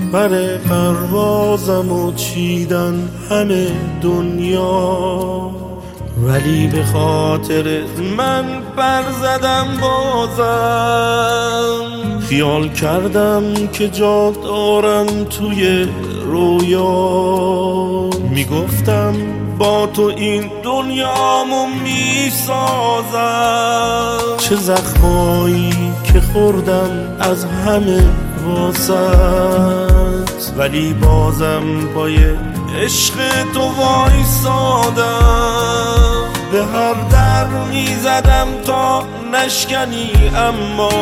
پر پروازم و چیدن همه دنیا، ولی به خاطر من پر زدم بازم. خیال کردم که جا دارم توی رویا، میگفتم با تو این دنیامو میسازم. چه زخمایی که خوردم از همه واسط، ولی بازم پای عشق تو وایسادم. به هر در میزدم تا نشکنی، اما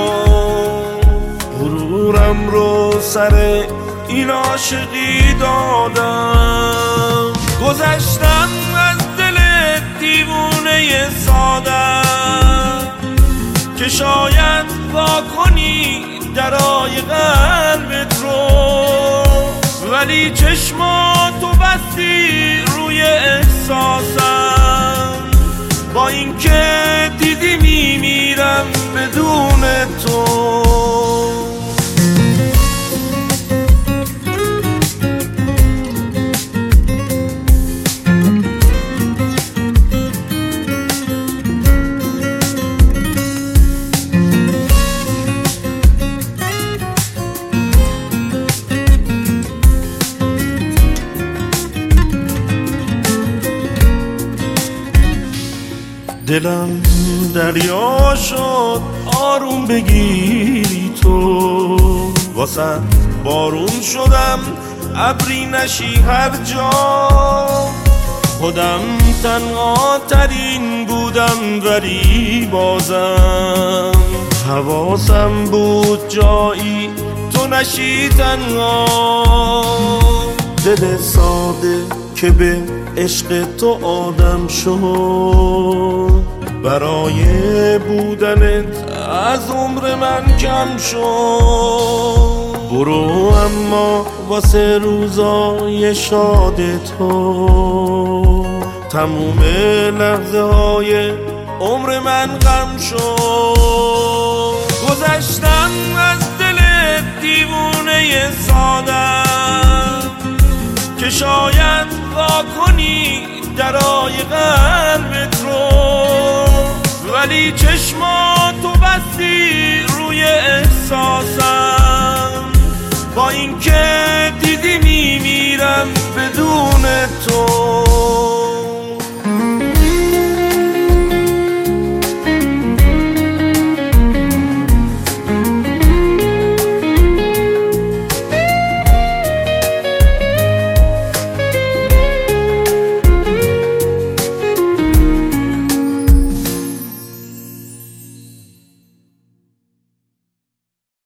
غرورم رو سر این عاشقی دادم. گذشتم از دل دیوونه ساده که شاید وا کنی درای قلبت رو، ولی چشماتو بستی روی احساسم. با اینکه دیدی میمیرم بدون تو. دلم دریا شد آروم بگیری تو، واسه بارون شدم ابری نشی هر جا. خودم تنها ترین بودم ولی بازم حواسم بود جایی تو نشی تنها. دل ساده که به عشق تو آدم شد، برای بودنت از عمر من کم شد. برو اما واسه روزای شاد تو، تموم لحظه های عمر من غم شد. گذشتم از دل دیوونه ساده که شاید وا کنی درای قلبت رو، ولی چشماتو بستی روی احساسم. با اینکه دیدی میمیرم بدون تو.